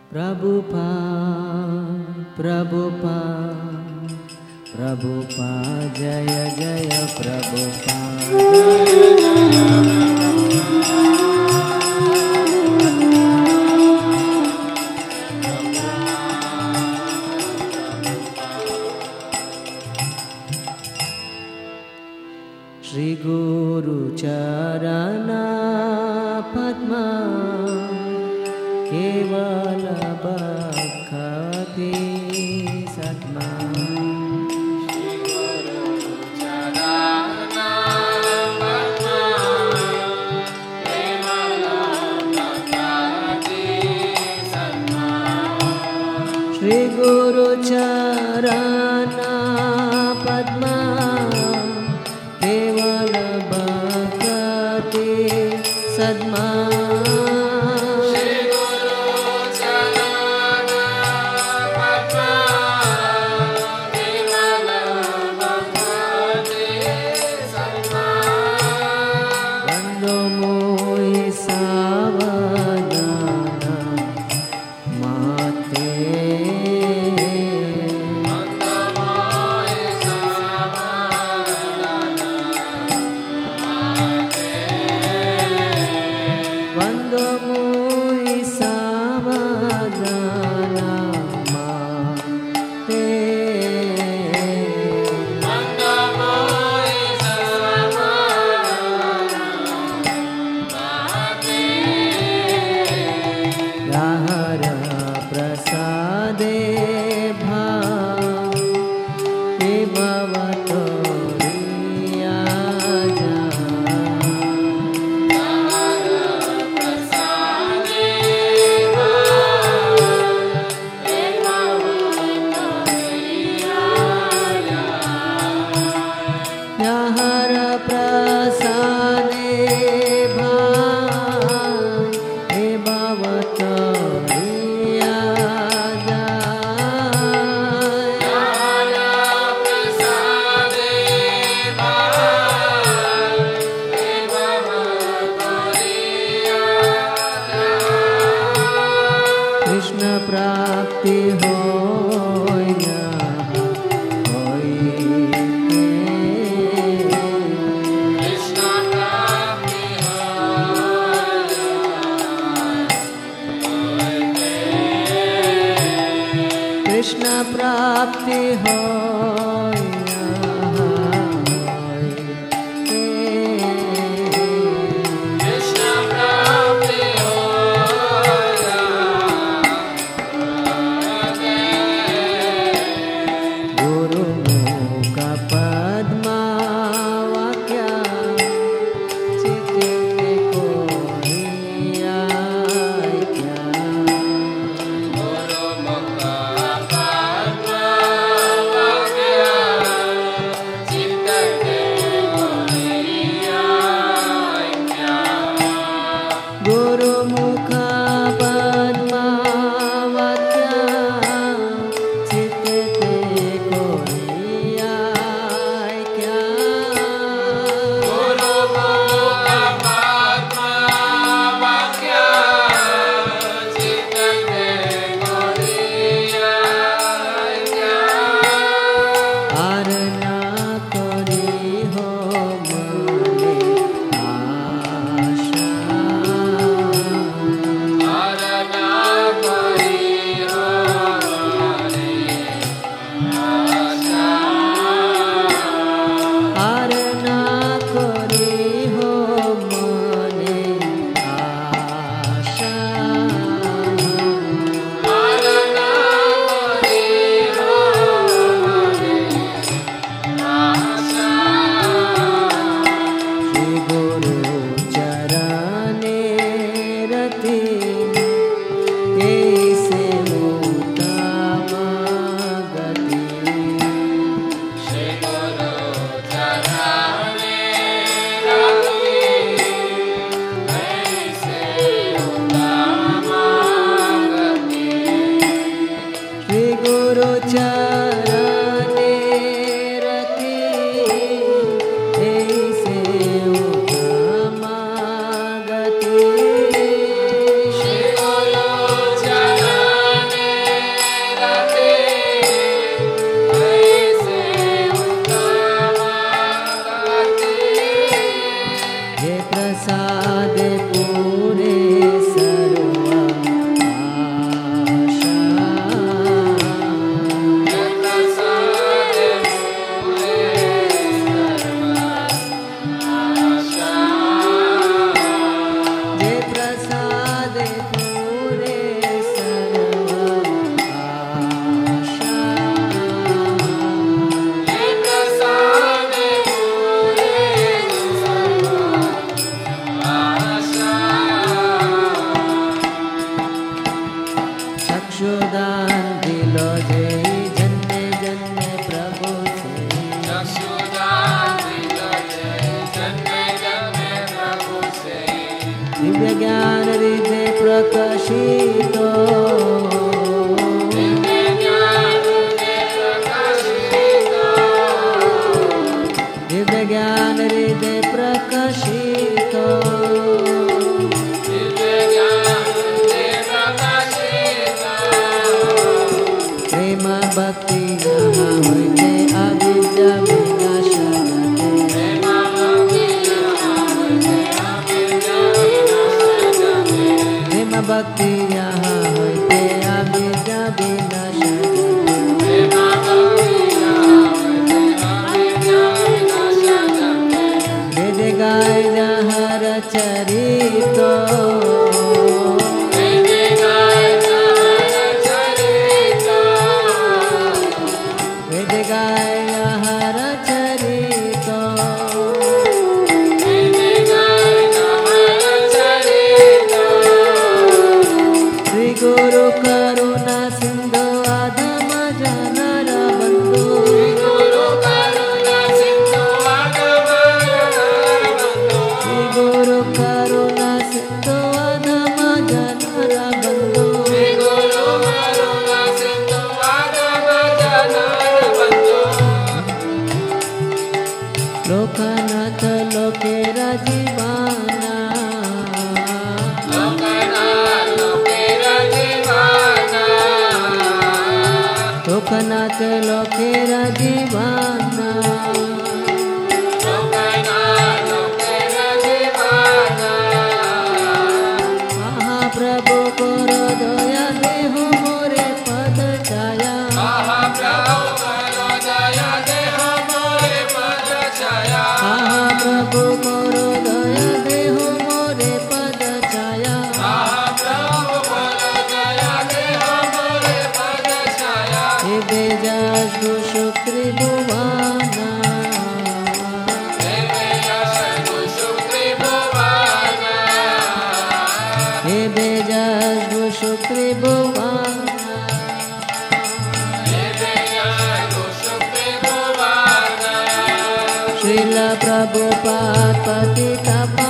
Prabhupada Jaya Jaya Prabhupada Shri Guru Charana Padma Kevala Bhakhati Satma Shri Guru Charana Padma Kevala Bhakhati Sadma Shri Guru Charana Padma Kevala Bhakhati Sadma Vando Moi Savadana Mate Vando Moi Savadana Mate Vando Moi Savadana Mate Yahara Prasade Bhav Vibhavato Riyaja Yahara Prasade Bhav Vibhavato Riyaja Yahara Prasade Bhav Vibhavato Riyaja Krishna Prapti hoy na hoy Krishna Prapti hoy Krishna Prapti hoy Krishna Prapti Guru Mukha Padma Vakya Chitte Koriya Kya Guru Mukha Padma Vakya चक्षुदान दिलो जे जन्मे जन्मे प्रभु से चक्षुदान दिलो जे जन्मे जन्मे प्रभु से दिव्य ज्ञान हृदय प्रकाशितो दिव्य ज्ञान हृदय प्रकाशितो दिव्य ज्ञान हृदय प्रकाशितो दिव्य ज्ञान हृदय प्रकाशितो प्रेम भक्ति यहाँ होते अविद्या विनाश जाते प्रेम भक्ति यहाँ होते अविद्या विनाश जाते प्रेम भक्ति यहाँ होते अविद्या विनाश जाते प्रेम भक्ति यहाँ होते अविद्या विनाश जाते वेद गाय जहाँ चरितो वेद गाय जहाँ चरितो वेद गाय जहाँ चरितो वेद गाय जहाँ चरितो श्री गुरु करुणा सिंधु आधम जनर बंधु गुरु करुणा सिंधु आगम बंधु श्री गुरु करुणा सिंधु आधम जनर बंधु गुरु करुणा सिंधु आगम जनर बंधु लोकनाथ लोकेरा जीवाना लोकनाथ लोकेरा जीवाना लोकनाथ लोकेरा जीवाना लोकनाथ लोकेरा जीवाना महाप्रभु करो दया देहो मोरे पद छाया महाप्रभु करो दया देहो मोरे पद छाया महाप्रभु करो दया देहो मोरे पद छाया महाप्रभु करो दया देहो मोरे पद छाया हे बेजासु शुक्र भुवाना देवे यशु सुत्रिभुवाना हे बेजासु शुक्र भुवाना देवे यशु सुत्रिभुवाना श्रील प्रभुपाद पतित